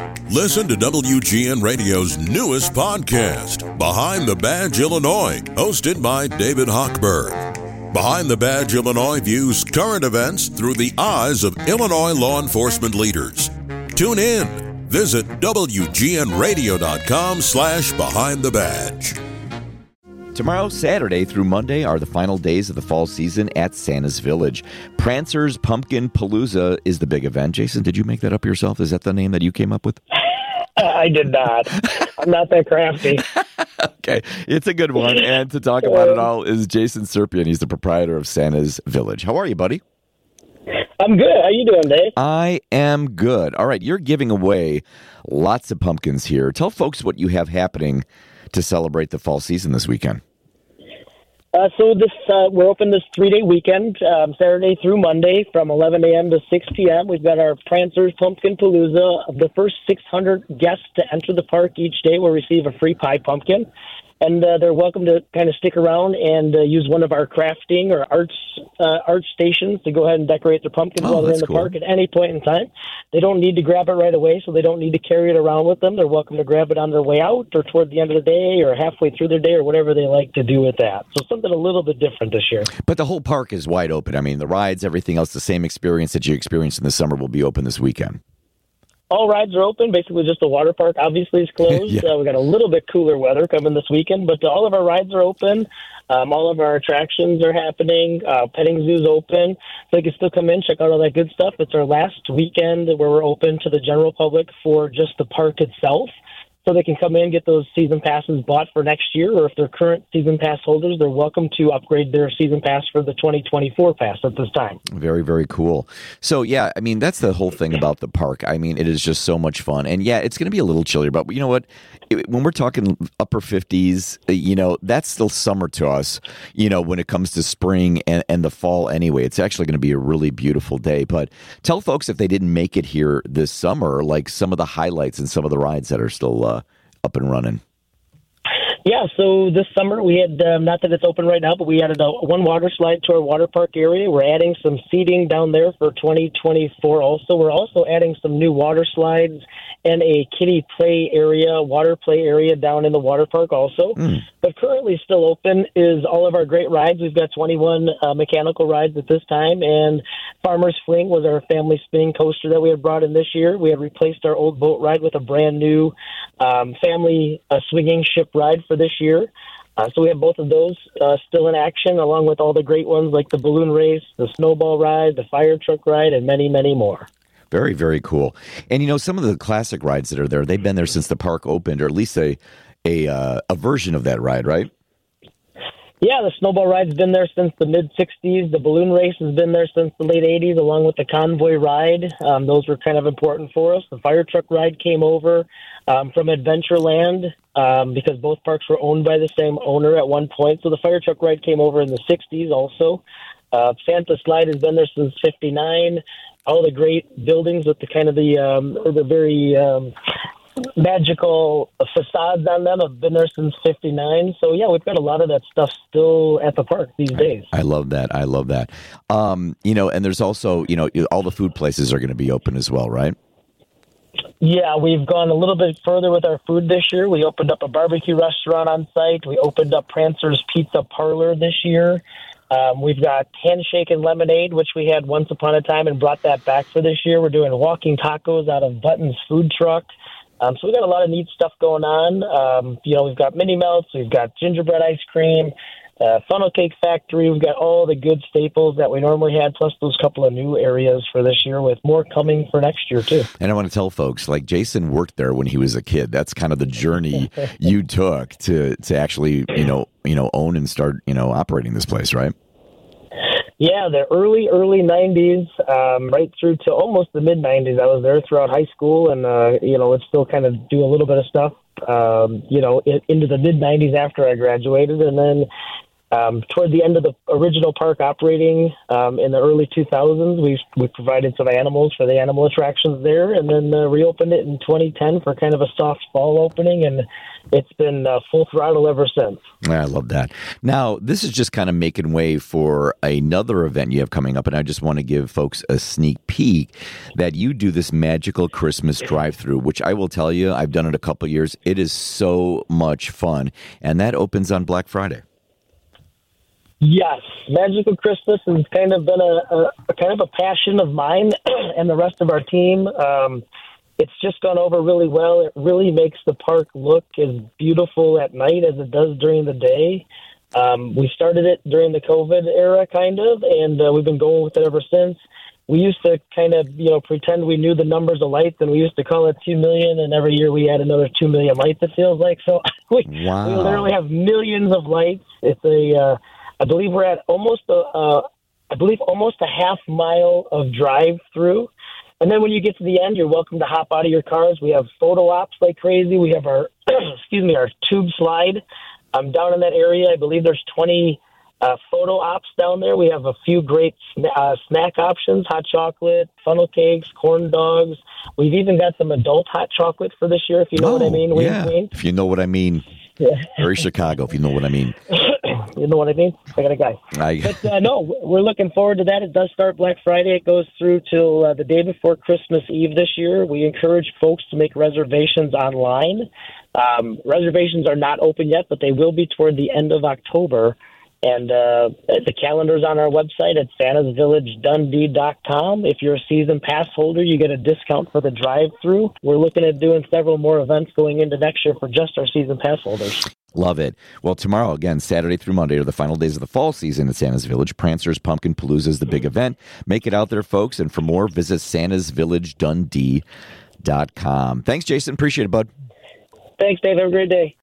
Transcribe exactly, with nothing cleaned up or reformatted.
Listen to W G N Radio's newest podcast, Behind the Badge Illinois, hosted by David Hochberg. Behind the Badge Illinois views current events through the eyes of Illinois law enforcement leaders. Tune in. Visit W G N radio dot com slash behind the badge. Tomorrow, Saturday through Monday, are the final days of the fall season at Santa's Village. Prancer's Pumpkin Palooza is the big event. Jason, did you make that up yourself? Is that the name that you came up with? I did not. I'm not that crafty. Okay, it's a good one. And to talk about it all is Jason Serpian. He's the proprietor of Santa's Village. How are you, buddy? I'm good. How you doing, Dave? I am good. All right, you're giving away lots of pumpkins here. Tell folks what you have happening to celebrate the fall season this weekend. Uh, so this uh, we're open this three-day weekend, um, Saturday through Monday from eleven a.m. to six p.m. We've got our Prancer's Pumpkin Palooza. The first six hundred guests to enter the park each day will receive a free pie pumpkin. And uh, they're welcome to kind of stick around and uh, use one of our crafting or arts uh, art stations to go ahead and decorate their pumpkins oh, while they're in the cool. park at any point in time. They don't need to grab it right away, so they don't need to carry it around with them. They're welcome to grab it on their way out or toward the end of the day or halfway through their day or whatever they like to do with that. So something a little bit different this year. But the whole park is wide open. I mean, the rides, everything else, the same experience that you experienced in the summer will be open this weekend. All rides are open. Basically, just the water park obviously is closed. yeah. uh, we got a little bit cooler weather coming this weekend, but all of our rides are open. Um, all of our attractions are happening. Uh, petting zoo's open, so you can still come in, check out all that good stuff. It's our last weekend where we're open to the general public for just the park itself. So they can come in, get those season passes bought for next year, or if they're current season pass holders, they're welcome to upgrade their season pass for the twenty twenty-four pass at this time. Very, very cool. So, yeah, I mean, that's the whole thing about the park. I mean, it is just so much fun. And, yeah, it's going to be a little chillier, but you know what? When we're talking upper fifties, you know, that's still summer to us, you know, when it comes to spring and, and the fall anyway. It's actually going to be a really beautiful day. But tell folks if they didn't make it here this summer, like some of the highlights and some of the rides that are still uh, up and running. Yeah, so this summer we had, um, not that it's open right now, but we added a, one water slide to our water park area. We're adding some seating down there for twenty twenty-four also. We're also adding some new water slides and a kiddie play area, water play area down in the water park also. Mm. But currently still open is all of our great rides. We've got twenty-one uh, mechanical rides at this time, and Farmer's Fling was our family spinning coaster that we had brought in this year. We had replaced our old boat ride with a brand new um, family uh, swinging ship ride for this year. Uh, so we have both of those uh, still in action, along with all the great ones like the balloon race, the snowball ride, the fire truck ride, and many, many more. Very, very cool. And, you know, some of the classic rides that are there, they've been there since the park opened, or at least a a, uh, a version of that ride, right? Yeah, the snowball ride's been there since the mid-sixties. The balloon race has been there since the late eighties, along with the convoy ride. Um, those were kind of important for us. The fire truck ride came over um, from Adventureland um, because both parks were owned by the same owner at one point. So the fire truck ride came over in the sixties also. Uh, Santa Slide has been there since fifty-nine. All the great buildings with the kind of the, um, the very... Um, magical facades on them have been there since fifty-nine. So, yeah, we've got a lot of that stuff still at the park these days. I love that. I love that. Um, you know, and there's also, you know, all the food places are going to be open as well, right? Yeah, we've gone a little bit further with our food this year. We opened up a barbecue restaurant on site. We opened up Prancer's Pizza Parlor this year. Um, we've got Handshake and Lemonade, which we had once upon a time and brought that back for this year. We're doing walking tacos out of Button's food truck. Um, so we've got a lot of neat stuff going on. Um, you know, we've got mini melts, we've got gingerbread ice cream, uh, funnel cake factory. We've got all the good staples that we normally had, plus those couple of new areas for this year, with more coming for next year too. And I want to tell folks, like, Jason worked there when he was a kid. That's kind of the journey you took to to actually, you know, you know, own and start, you know, operating this place, right? Yeah, the early, early nineties, um, right through to almost the mid-nineties. I was there throughout high school and, uh, you know, would still kind of do a little bit of stuff, um, you know, in, into the mid-nineties after I graduated. And then Um, toward the end of the original park operating um, in the early two thousands, we we provided some animals for the animal attractions there, and then uh, reopened it in twenty ten for kind of a soft fall opening, and it's been uh, full throttle ever since. I love that. Now, this is just kind of making way for another event you have coming up, and I just want to give folks a sneak peek that you do this magical Christmas drive-through, which I will tell you, I've done it a couple of years. It is so much fun, and that opens on Black Friday. Yes, Magical Christmas has kind of been a, a, a kind of a passion of mine and the rest of our team. Um, it's just gone over really well. It really makes the park look as beautiful at night as it does during the day. Um, we started it during the COVID era, kind of, and uh, we've been going with it ever since. We used to kind of, you know, pretend we knew the numbers of lights, and we used to call it two million, and every year we add another two million lights, it feels like. So we, wow. we literally have millions of lights. It's a... Uh, I believe we're at almost a, uh, I believe almost a half mile of drive through. And then when you get to the end, you're welcome to hop out of your cars. We have photo ops like crazy. We have our, excuse me, our tube slide um, down in that area. I believe there's twenty uh, photo ops down there. We have a few great uh, snack options, hot chocolate, funnel cakes, corn dogs. We've even got some adult hot chocolate for this year, if you know oh, what I mean. Yeah, if you know what I mean. Very Chicago, if you know what I mean. You know what I mean? I got a guy. I... But uh, no, we're looking forward to that. It does start Black Friday. It goes through till uh, the day before Christmas Eve this year. We encourage folks to make reservations online. Um, reservations are not open yet, but they will be toward the end of October. And uh, the calendar's on our website at santas village dundee dot com. If you're a season pass holder, you get a discount for the drive-through. We're looking at doing several more events going into next year for just our season pass holders. Love it. Well, tomorrow, again, Saturday through Monday are the final days of the fall season at Santa's Village. Prancer's Pumpkin Palooza is the big event. Make it out there, folks. And for more, visit santas village dundee dot com. Thanks, Jason. Appreciate it, bud. Thanks, Dave. Have a great day.